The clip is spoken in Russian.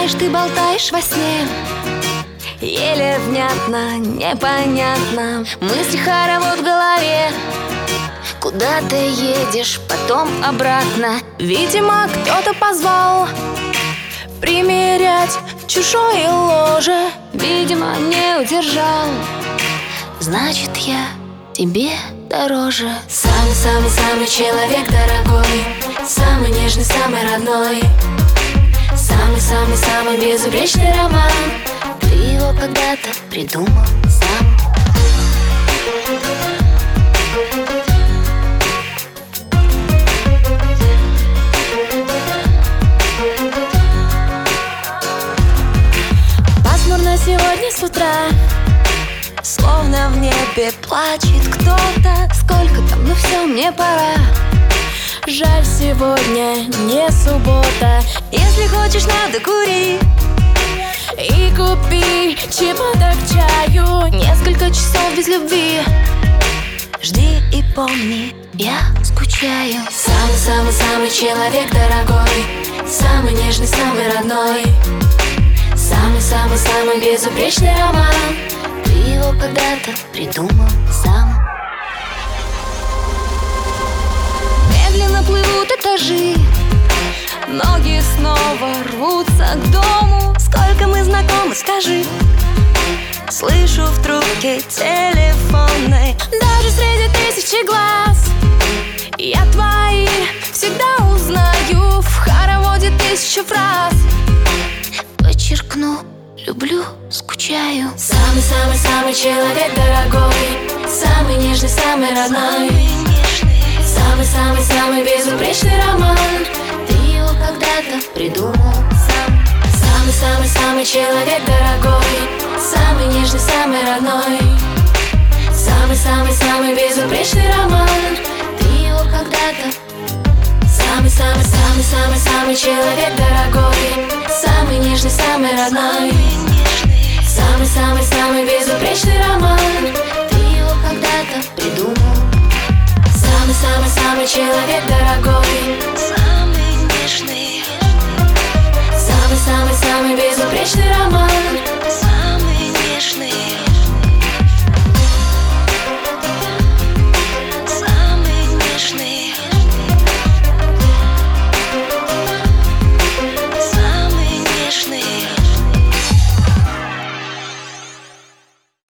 знаешь, ты болтаешь во сне, еле внятно, непонятно. Мысли хоровод в голове. Куда ты едешь, потом обратно. Видимо, кто-то позвал примерять чужое ложе. Видимо, не удержал. Значит, я тебе дороже. Самый-самый-самый человек дорогой, самый нежный, самый родной, самый-самый-самый безупречный роман. Ты его когда-то придумал сам. Пасмурно сегодня с утра, словно в небе плачет кто-то. Сколько там, ну все, мне пора. Жаль, сегодня не суббота. Если хочешь, надо кури и купи чего-то к чаю. Несколько часов без любви. Жди и помни, я скучаю. Самый-самый-самый человек дорогой, самый нежный, самый родной, самый-самый-самый безупречный роман. Ты его когда-то придумал сам. Медленно плывут этажи, ноги снова рвутся к дому. Сколько мы знакомы, скажи. Слышу в трубке телефонной, даже среди тысячи глаз я твои всегда узнаю. В хороводе тысячу фраз подчеркну: люблю, скучаю. Самый-самый-самый человек дорогой, самый нежный, самый родной, самый-самый-самый безупречный роман. Ты его когда-то придумал сам. Самый-самый-самый человек дорогой, самый нежный, самый родной, самый-самый-самый безупречный роман. Ты его когда-то. Самый-самый-самый-самый-самый человек дорогой, самый нежный, самый родной, самый-самый-самый безупречный роман. Ты его когда-то придумал. Самый-самый-самый человек дорогой, самый нежный, самый-самый-самый безупречный роман.